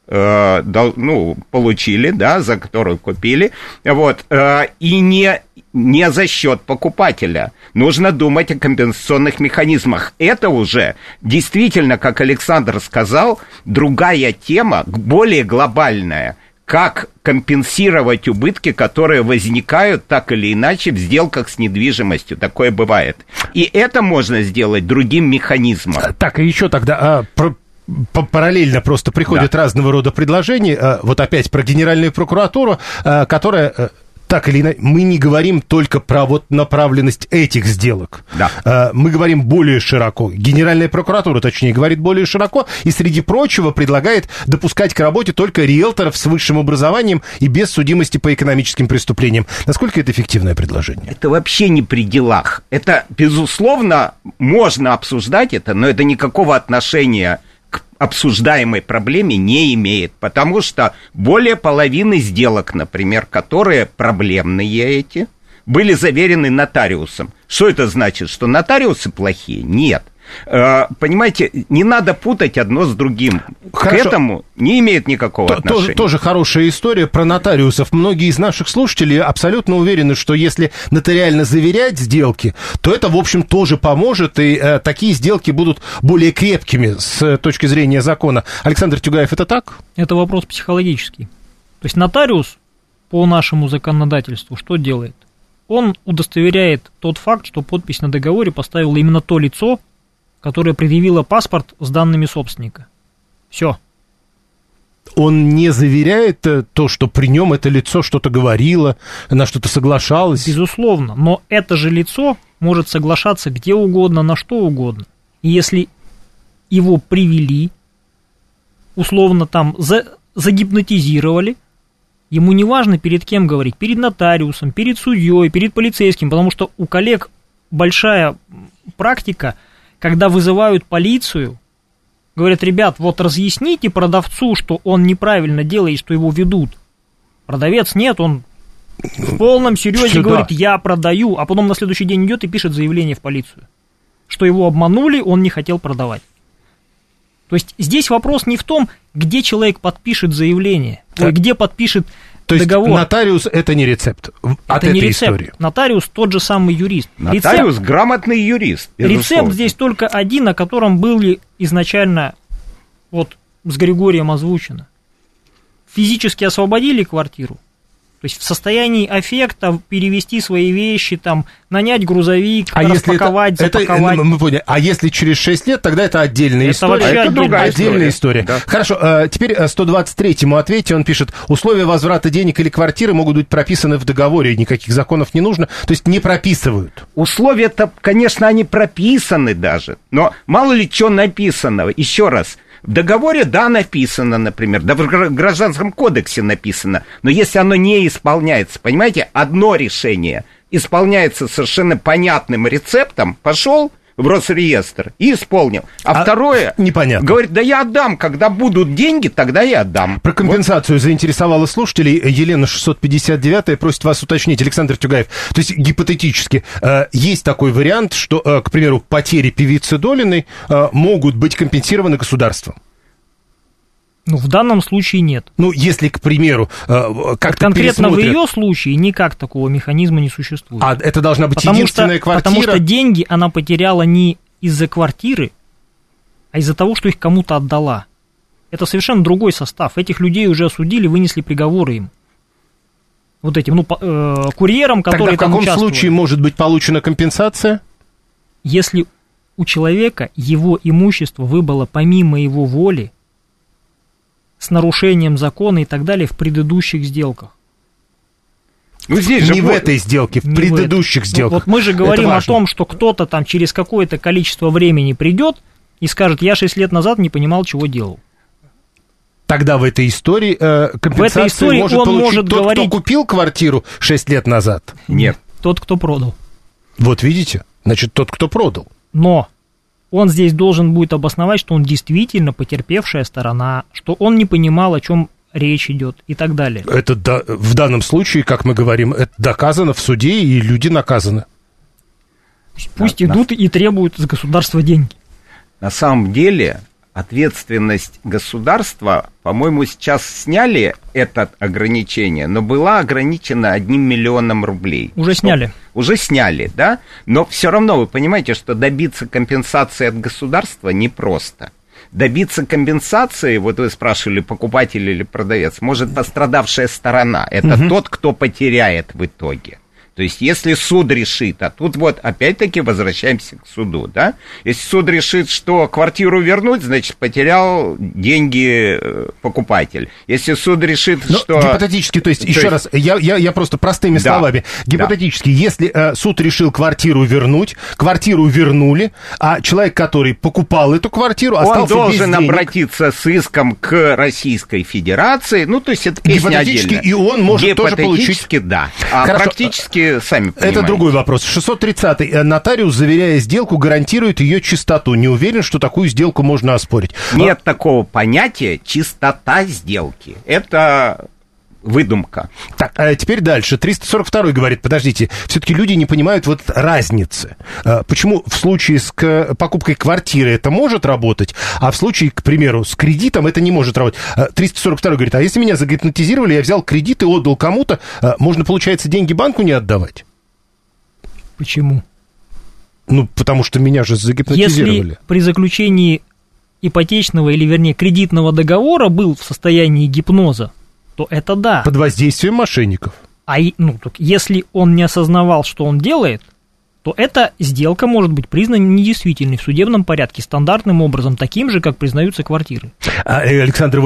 получили, да, за которую купили, вот, и не за счет покупателя. Нужно думать о компенсационных механизмах. Это уже действительно, как Александр сказал, другая тема, более глобальная. Как компенсировать убытки, которые возникают так или иначе в сделках с недвижимостью. Такое бывает. И это можно сделать другим механизмом. Так, и еще тогда... Параллельно просто приходят разного рода предложения. Вот опять про Генеральную прокуратуру, которая... Так или иначе, мы не говорим только про вот направленность этих сделок. Да. Мы говорим более широко. Генеральная прокуратура, точнее, говорит более широко. И, среди прочего, предлагает допускать к работе только риэлторов с высшим образованием и без судимости по экономическим преступлениям. Насколько это эффективное предложение? Это вообще не при делах. Это, безусловно, можно обсуждать это, но это никакого отношения к обсуждаемой проблеме не имеет, потому что более половины сделок, например, которые проблемные эти, были заверены нотариусом. Что это значит? Что нотариусы плохие? Нет. Понимаете, не надо путать одно с другим. Хорошо. К этому не имеет никакого отношения. Тоже хорошая история про нотариусов. Многие из наших слушателей абсолютно уверены, что если нотариально заверять сделки, то это, в общем, тоже поможет, и такие сделки будут более крепкими с точки зрения закона. Александр Тюгаев, это так? Это вопрос психологический. То есть нотариус по нашему законодательству что делает? Он удостоверяет тот факт, что подпись на договоре поставило именно то лицо, которое предъявило паспорт с данными собственника. Все. Он не заверяет то, что при нем это лицо что-то говорило, на что-то соглашалось? Безусловно, но это же лицо может соглашаться где угодно, на что угодно. И если его привели, условно там загипнотизировали, ему не важно перед кем говорить, перед нотариусом, перед судьей, перед полицейским, потому что у коллег большая практика, когда вызывают полицию, говорят: ребят, вот разъясните продавцу, что он неправильно делает, что его ведут. Продавец нет, он в полном серьезе говорит: я продаю, а потом на следующий день идет и пишет заявление в полицию, что его обманули, он не хотел продавать. То есть здесь вопрос не в том, где человек подпишет заявление, где подпишет договор. То есть нотариус — это не рецепт от этой истории? Нотариус тот же самый юрист. Нотариус — грамотный юрист. Рецепт здесь только один, о котором были изначально вот с Григорием озвучено. Физически освободили квартиру, то есть в состоянии аффекта перевести свои вещи, там, нанять грузовик, распаковать, запаковать. Мы поняли. А если через 6 лет, тогда это отдельная история. Это другая отдельная история. Да. Хорошо, теперь 123-му ответе. Он пишет: условия возврата денег или квартиры могут быть прописаны в договоре, никаких законов не нужно, то есть не прописывают. Условия-то, конечно, они прописаны даже, но мало ли что написано. Еще раз. В договоре, да, написано, например, да, в Гражданском кодексе написано, но если оно не исполняется, понимаете, одно решение исполняется совершенно понятным рецептом, пошел в Росреестр и исполнил, а второе, непонятно. Говорит: да я отдам, когда будут деньги, тогда я отдам. Про компенсацию заинтересовала слушателей. Елена 659 просит вас уточнить, Александр Тюгаев. То есть гипотетически есть такой вариант, что, к примеру, потери певицы Долиной могут быть компенсированы государством? Ну, в данном случае нет. Ну, если, к примеру, как-то конкретно в ее случае никак такого механизма не существует. А это должна быть единственная квартира? Потому что деньги она потеряла не из-за квартиры, а из-за того, что их кому-то отдала. Это совершенно другой состав. Этих людей уже осудили, вынесли приговоры им. Вот этим, курьерам, которые там участвовали. Тогда в каком случае может быть получена компенсация? Если у человека его имущество выбыло помимо его воли, с нарушением закона и так далее в предыдущих сделках. Ну, здесь же не в этой сделке, в предыдущих сделках. Вот мы же говорим о том, что кто-то там через какое-то количество времени придет и скажет: я 6 лет назад не понимал, чего делал. Тогда в этой истории компенсацию может получить тот, кто купил квартиру 6 лет назад? Нет. Тот, кто продал. Вот видите? Значит, тот, кто продал. Но он здесь должен будет обосновать, что он действительно потерпевшая сторона, что он не понимал, о чем речь идет и так далее. Это в данном случае, как мы говорим, это доказано в суде, и люди наказаны. Пусть идут и требуют с государства деньги. На самом деле ответственность государства, по-моему, сейчас сняли это ограничение, но была ограничена 1 миллионом рублей. Уже сняли. Уже сняли, да? Но все равно вы понимаете, что добиться компенсации от государства непросто. Добиться компенсации, вот вы спрашивали, покупатель или продавец, может пострадавшая сторона. Это тот, кто потеряет в итоге. То есть, если суд решит, а тут вот опять-таки возвращаемся к суду, да? Если суд решит, что квартиру вернуть, значит, потерял деньги покупатель. Если суд решит, что... Гипотетически, то есть, еще раз, я просто простыми словами. Гипотетически, если суд решил квартиру вернуть, квартиру вернули, а человек, который покупал эту квартиру, остался без денег. Он должен обратиться с иском к Российской Федерации, ну, то есть, это песня отдельная. Гипотетически, и он может тоже получить... Гипотетически, да. А практически... Сами понимаете. Это другой вопрос. 630-й. Нотариус, заверяя сделку, гарантирует ее чистоту. Не уверен, что такую сделку можно оспорить. Нет такого понятия чистота сделки. Это выдумка. Так, а теперь дальше. 342-й говорит, подождите, все-таки люди не понимают вот разницы. Почему в случае с покупкой квартиры это может работать, а в случае, к примеру, с кредитом это не может работать? 342-й говорит, а если меня загипнотизировали, я взял кредит и отдал кому-то, можно, получается, деньги банку не отдавать? Почему? Ну, потому что меня же загипнотизировали. Если при заключении ипотечного или, вернее, кредитного договора был в состоянии гипноза, то это да. Под воздействием мошенников. Так если он не осознавал, что он делает, то эта сделка может быть признана недействительной в судебном порядке, стандартным образом, таким же, как признаются квартиры. Александр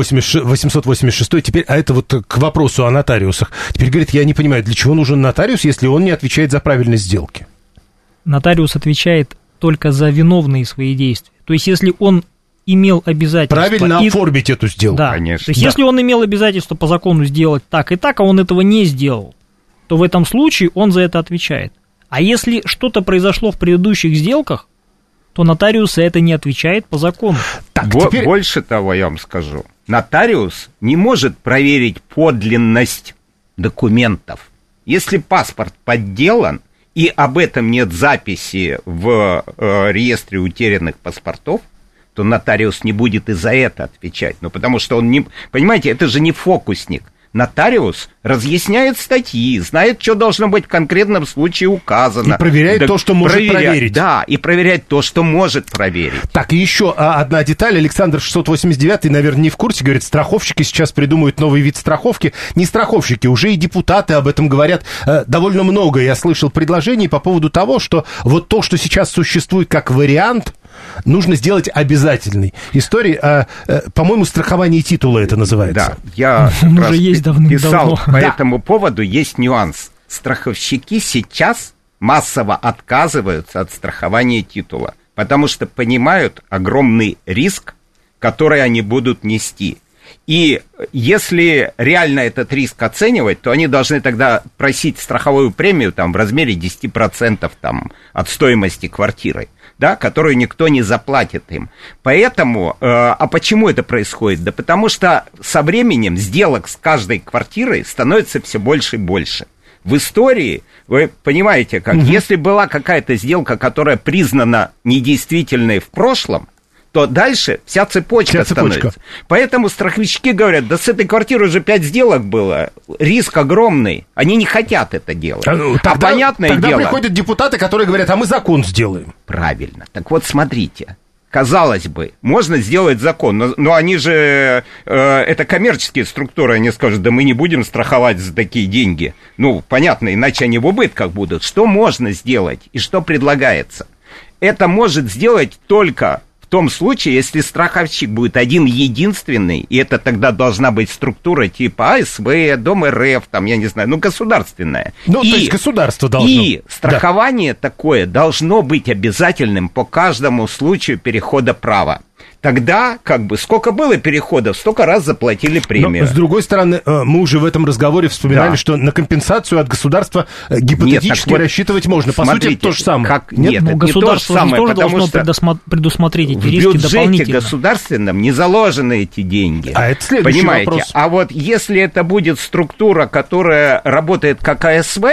886, теперь, это вот к вопросу о нотариусах. Теперь говорит, я не понимаю, для чего нужен нотариус, если он не отвечает за правильность сделки? Нотариус отвечает только за виновные свои действия. То есть, если он имел обязательство... Правильно оформить эту сделку. Да, конечно. То есть, если он имел обязательство по закону сделать так и так, а он этого не сделал, то в этом случае он за это отвечает. А если что-то произошло в предыдущих сделках, то нотариус за это не отвечает по закону. Так, теперь... Больше того, я вам скажу. Нотариус не может проверить подлинность документов. Если паспорт подделан, и об этом нет записи в реестре утерянных паспортов, то нотариус не будет и за это отвечать. Ну, потому что он не... Понимаете, это же не фокусник. Нотариус разъясняет статьи, знает, что должно быть в конкретном случае указано. И проверяет то, что может проверить. Да, и проверяет то, что может проверить. Так, и еще одна деталь. Александр 689, наверное, не в курсе, говорит, страховщики сейчас придумают новый вид страховки. Не страховщики, уже и депутаты об этом говорят. Довольно много я слышал предложений по поводу того, что вот то, что сейчас существует как вариант, нужно сделать обязательной. История, по-моему, страхование титула это называется. Да, я уже есть давным-давно. писал по этому поводу, есть нюанс. Страховщики сейчас массово отказываются от страхования титула, потому что понимают огромный риск, который они будут нести. И если реально этот риск оценивать, то они должны тогда просить страховую премию там, в размере 10% там, от стоимости квартиры, да, которую никто не заплатит им. Поэтому, а почему это происходит? Да потому что со временем сделок с каждой квартирой становится все больше и больше. В истории, вы понимаете, как если была какая-то сделка, которая признана недействительной в прошлом, то дальше вся цепочка становится. Поэтому страховщики говорят, да с этой квартирой уже 5 сделок было, риск огромный, они не хотят это делать. Тогда приходят депутаты, которые говорят, а мы закон сделаем. Правильно. Так вот, смотрите, казалось бы, можно сделать закон, но они же, это коммерческие структуры, они скажут, да мы не будем страховать за такие деньги. Ну, понятно, иначе они в убытках будут. Что можно сделать и что предлагается? Это может сделать только... В том случае, если страховщик будет один единственный, и это тогда должна быть структура типа АСВ, Дом РФ, там, я не знаю, государственная. То есть государство должно... И страхование такое должно быть обязательным по каждому случаю перехода права. Тогда, сколько было переходов, столько раз заплатили премию. Но, с другой стороны, мы уже в этом разговоре вспоминали, что на компенсацию от государства гипотетически рассчитывать можно. По сути, это то же самое. Нет, но государство тоже должно предусмотреть эти риски дополнительно. В бюджете государственном не заложены эти деньги. А это следующий вопрос. А вот если это будет структура, которая работает как АСВ,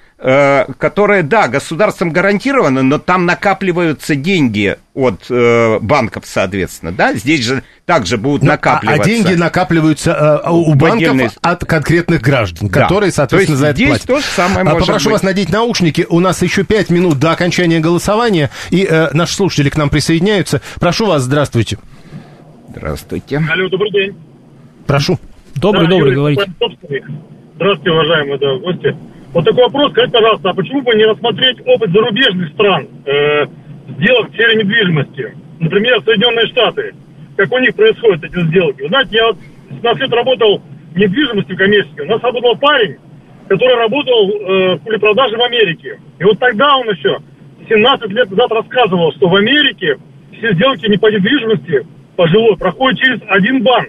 которая, да, государством гарантирована, но там накапливаются деньги от банков, соответственно, да, здесь же также будут накапливаться. А деньги накапливаются у банков от конкретных граждан, которые, соответственно, за это платят. Здесь то же самое может быть. Попрошу вас надеть наушники, у нас еще 5 минут до окончания голосования, и наши слушатели к нам присоединяются. Прошу вас, здравствуйте. Здравствуйте. Алло, добрый день. Прошу. Добрый, говорите. Здравствуйте, уважаемые гости. Вот такой вопрос, скажите, пожалуйста, а почему бы не рассмотреть опыт зарубежных стран, сделок в сфере недвижимости? Например, Соединенные Штаты. Как у них происходят эти сделки? Вы знаете, я 17 лет работал в недвижимости коммерческой. У нас работал парень, который работал в купле-продаже в Америке. И вот тогда он еще 17 лет назад рассказывал, что в Америке все сделки не по недвижимости, по жилой, проходят через один банк.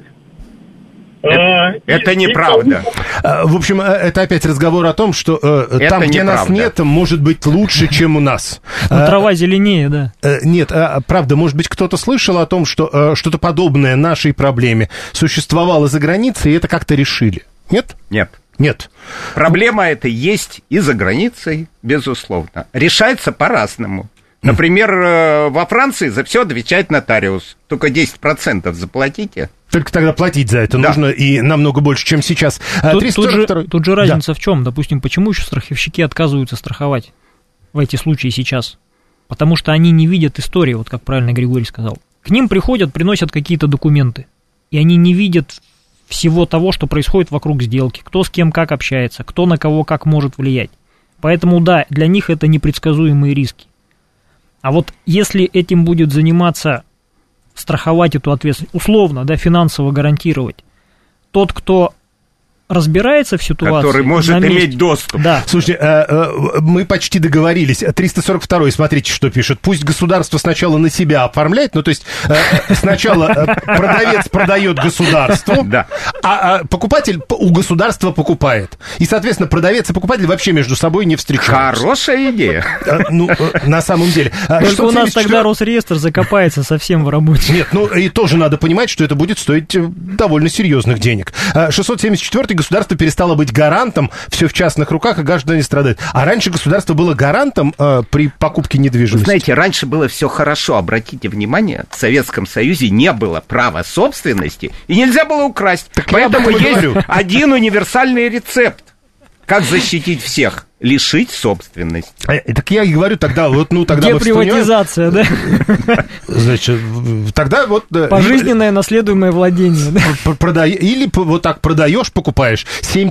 Это неправда. В общем, это опять разговор о том, что там, где нас нет, может быть лучше, чем у нас. Трава зеленее, да. Нет, правда, может быть, кто-то слышал о том, что что-то подобное нашей проблеме существовало за границей, и это как-то решили. Нет? Нет. Нет. Проблема эта есть и за границей, безусловно. Решается по-разному. Например, во Франции за все отвечает нотариус. Только 10% заплатите. Только тогда платить за это нужно и намного больше, чем сейчас. Тут же разница в чем? Допустим, почему еще страховщики отказываются страховать в эти случаи сейчас? Потому что они не видят истории, вот как правильно Григорий сказал. К ним приходят, приносят какие-то документы, и они не видят всего того, что происходит вокруг сделки, кто с кем как общается, кто на кого как может влиять. Поэтому, да, для них это непредсказуемые риски. А вот если этим будет заниматься, страховать эту ответственность, условно, да, финансово гарантировать, тот, кто разбирается в ситуации... Который может иметь доступ. Да. Слушайте, мы почти договорились. 342-й, смотрите, что пишет. Пусть государство сначала на себя оформляет, ну, то есть сначала продавец продает государству, а покупатель у государства покупает. И, соответственно, продавец и покупатель вообще между собой не встречаются. Хорошая идея. Ну, на самом деле. Только у нас тогда Росреестр закопается совсем в работе. Нет, ну, и тоже надо понимать, что это будет стоить довольно серьезных денег. 674-й государство перестало быть гарантом, все в частных руках, и граждане страдают. А раньше государство было гарантом при покупке недвижимости. Знаете, раньше было все хорошо. Обратите внимание, в Советском Союзе не было права собственности, и нельзя было украсть. Так поэтому есть один универсальный рецепт. Как защитить всех? Лишить собственности. Так я и говорю, тогда вот, ну, тогда... Деприватизация, да? Значит, тогда вот... Пожизненное наследуемое владение, да? Или вот так продаешь, покупаешь.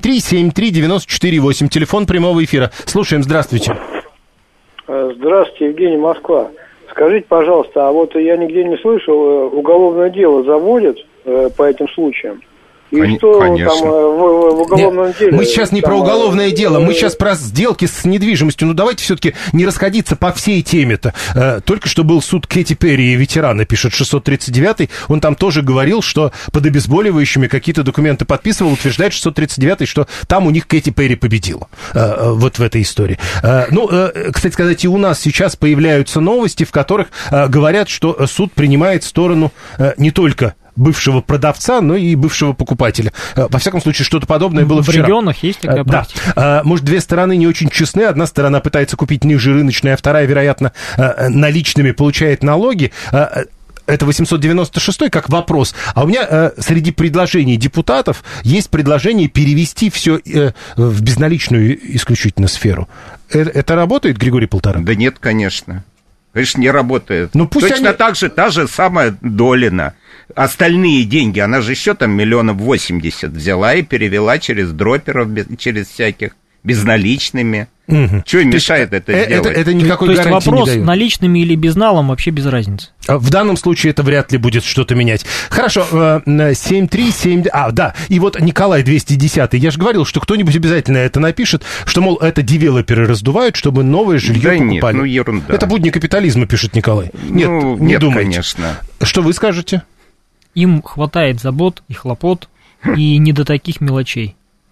7373948, телефон прямого эфира. Слушаем, здравствуйте. Здравствуйте, Евгений, Москва. Скажите, пожалуйста, а вот я нигде не слышал, уголовное дело заводят по этим случаям? И что конечно. Там в уголовном деле? Мы сейчас не про уголовное дело, мы сейчас про сделки с недвижимостью. Ну, давайте все-таки не расходиться по всей теме-то. Только что был суд Кэти Перри и ветерана, пишет 639-й. Он там тоже говорил, что под обезболивающими какие-то документы подписывал, утверждает 639-й, что там у них Кэти Перри победила. Вот в этой истории. Ну, кстати сказать, и у нас сейчас появляются новости, в которых говорят, что суд принимает сторону не только бывшего продавца, но и бывшего покупателя. Во всяком случае, что-то подобное было вчера. В регионах есть такая практика. Да. Может, две стороны не очень честны. Одна сторона пытается купить ниже рыночной, а вторая, вероятно, наличными получает налоги. Это 896-й как вопрос. А у меня среди предложений депутатов есть предложение перевести все в безналичную исключительно сферу. Это работает, Григорий Полторак? Да нет, конечно. Конечно, не работает. Ну, пусть точно так же та же самая Долина. Остальные деньги, она же еще там 80 000 взяла и перевела через дроперов, через всяких, безналичными. Угу. Что им мешает это сделать? Это никакой гарантии не дает. То есть вопрос, наличными или безналом, вообще без разницы. В данном случае это вряд ли будет что-то менять. Хорошо, 737... да, и вот Николай 210-й. Я же говорил, что кто-нибудь обязательно это напишет, что, мол, это девелоперы раздувают, чтобы новое жилье покупали. Нет, ну ерунда. Это будни капитализма, пишет Николай. Нет, не думайте. Конечно. Что вы скажете? Им хватает забот и хлопот, и не до таких мелочей.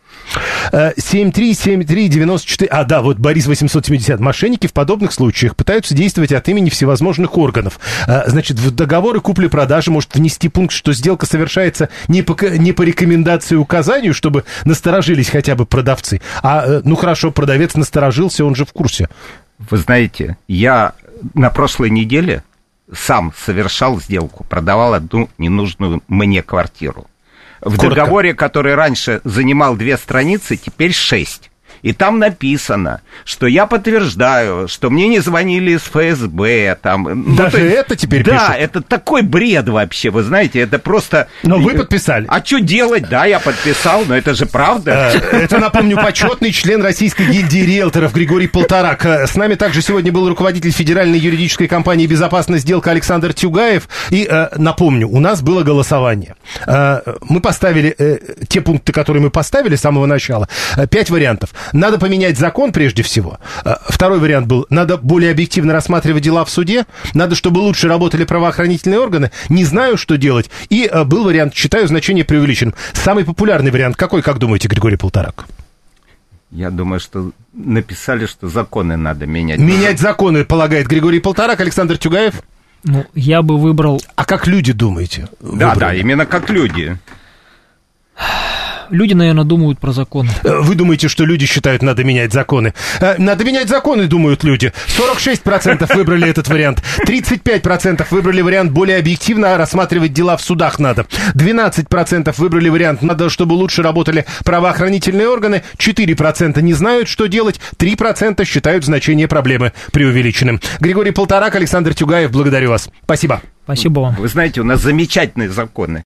7373948. Да, вот Борис 870. Мошенники в подобных случаях пытаются действовать от имени всевозможных органов. Значит, в договоры купли-продажи может внести пункт, что сделка совершается не по рекомендации и указанию, чтобы насторожились хотя бы продавцы. Ну хорошо, продавец насторожился, он же в курсе. Вы знаете, я на прошлой неделе сам совершал сделку, продавал одну ненужную мне квартиру. В договоре, который раньше занимал 2 страницы, теперь 6. И там написано, что я подтверждаю, что мне не звонили из ФСБ. Там, даже это теперь пишут? Да, это такой бред вообще, вы знаете, это просто... Но вы подписали. А что делать? Да, я подписал, но это же правда. Это, напомню, почетный член Российской гильдии риэлторов Григорий Полторак. С нами также сегодня был руководитель Федеральной юридической компании «Безопасная сделка» Александр Тюгаев. И, напомню, у нас было голосование. Мы поставили те пункты, которые мы поставили с самого начала. 5 вариантов. Надо поменять закон прежде всего. Второй вариант был, надо более объективно рассматривать дела в суде. Надо, чтобы лучше работали правоохранительные органы. Не знаю, что делать. И был вариант, считаю значение преувеличенным. Самый популярный вариант какой, как думаете, Григорий Полторак? Я думаю, что написали, что законы надо менять. Менять законы, полагает Григорий Полторак. Александр Тюгаев? Ну, я бы выбрал... А как люди думаете? Да, именно как люди. люди, наверное, думают про законы. Вы думаете, что люди считают, надо менять законы? Надо менять законы, думают люди. 46% выбрали этот вариант. 35% выбрали вариант более объективно рассматривать дела в судах надо. 12% выбрали вариант надо, чтобы лучше работали правоохранительные органы. 4% не знают, что делать. 3% считают значение проблемы преувеличенным. Григорий Полторак, Александр Тюгаев, благодарю вас. Спасибо. Спасибо вам. Вы знаете, у нас замечательные законы.